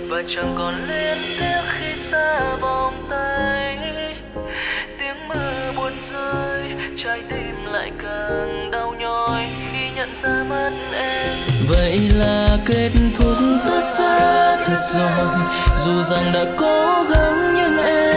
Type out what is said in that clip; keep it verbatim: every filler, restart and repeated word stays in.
và chẳng còn luyến tiếc khi xa vòng tay. Tiếng mưa buồn rơi, trái tim lại càng đau nhói khi nhận ra mất em. Vậy là kết thúc tất cả thật rồi, dù rằng đã cố gắng nhưng em